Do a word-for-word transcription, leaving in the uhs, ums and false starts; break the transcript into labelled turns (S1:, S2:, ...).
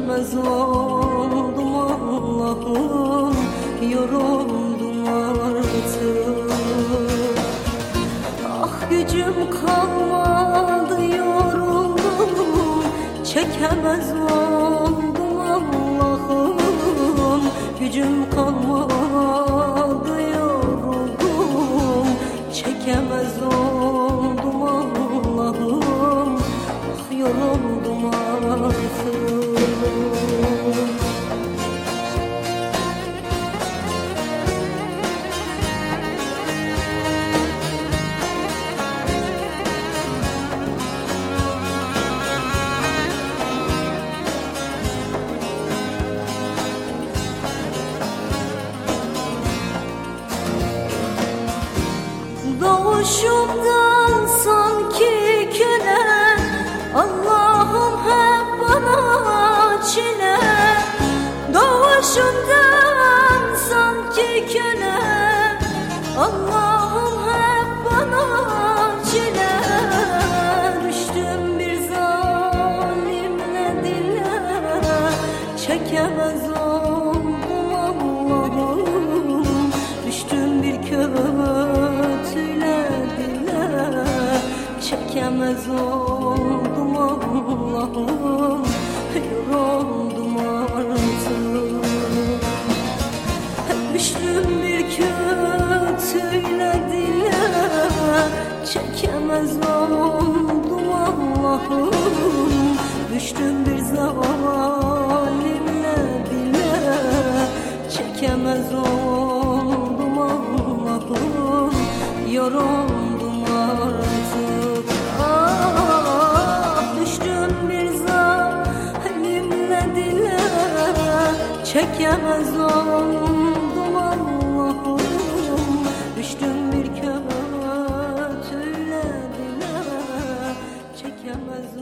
S1: çekemez oldum Allah'ım, yoruldum artık. Ah gücüm kalmadı, yoruldum, çekemez oldum Allah'ım, gücüm kalmadı, yoruldum, çekemez oldum Allah'ım, ah yoruldum artık. Doğuşumdan sanki köle, Allah'ım hep bana çile. Doğuşumdan sanki köle, Allah'ım hep bana çile. Düştüm bir zalimle dile, çekemez oldum Allah'ım. Düştüm bir kötüyle dile, çekemez oldum Allah'ım, yoruldum artık. Düştüm bir kötüyle dile, çekemez oldum Allah'ım. Düştüm bir zalimle dile, çekemez oldum Allah'ım, yoruldum artık. Ah düştüm bir zalimle dile, çekemez oldum Allah'ım. Düştüm bir kötüyle dile, çekemez